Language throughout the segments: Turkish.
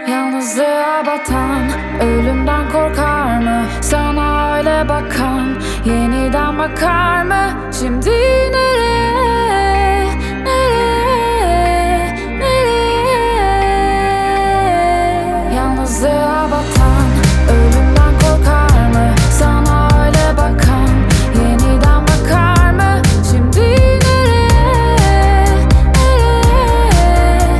Yalnızlığa batan ölümden korkar mı? Sana öyle bakan yeniden bakar mı? Şimdi nereye, nereye, nereye? Yalnızlığa batan ölümden korkar mı? Sana öyle bakan yeniden bakar mı? Şimdi nereye, nereye,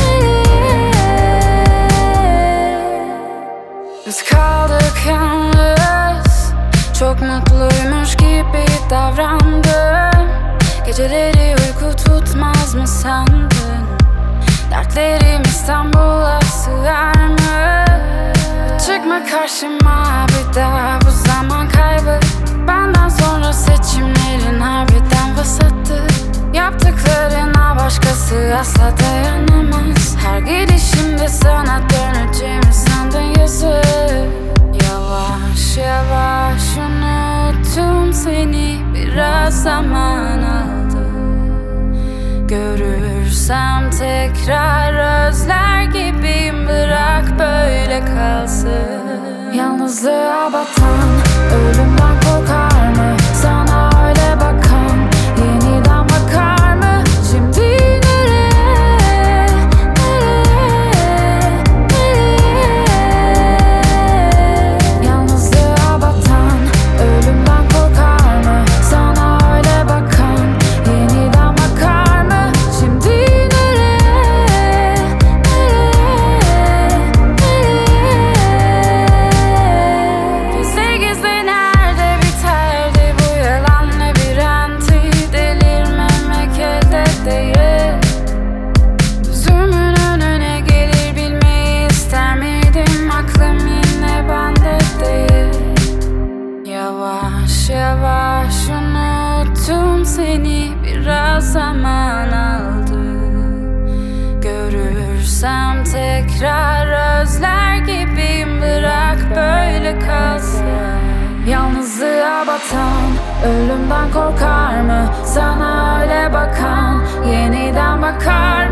nereye? Biz kaldık yalnız, çok mutluymuş gibi davrandım. Geceleri uyku tutmaz mı sandın? Dertlerim İstanbul'a sığar mı? Çıkma karşıma bir daha, bu zaman kaybı. Benden sonra seçimlerin harbiden vasattı. Yaptıklarına başkası asla dayanamaz. Her gidişimde sana döneceğimi sandın yazık. Yavaş yavaş unuttum seni, biraz zaman aldı. Görürsem tekrar özler gibiyim, bırak böyle kalsın. Yalnızlığa batan ölümden korkar mı? Sana öyle bakan yeniden bakar mı? Şimdi nereye, nereye, nereye? Yalnızlığa batan ölümden korkar mı? Sana öyle bakan yeniden bakar mı? Şimdi nereye, nereye, nereye? Gizli gizli nerede biterdi bu yalan labirenti? Delirmemek elde değil. Gözümün önüne gelir bilmeyi ister miydim? Aklım yine bende değil. Yavaş yavaş unuttum seni, biraz zaman aldı. Görürsem tekrar özler gibiyim, bırak böyle kalsın. Yalnızlığa batan ölümden korkar mı? Sana öyle bakan yeniden bakar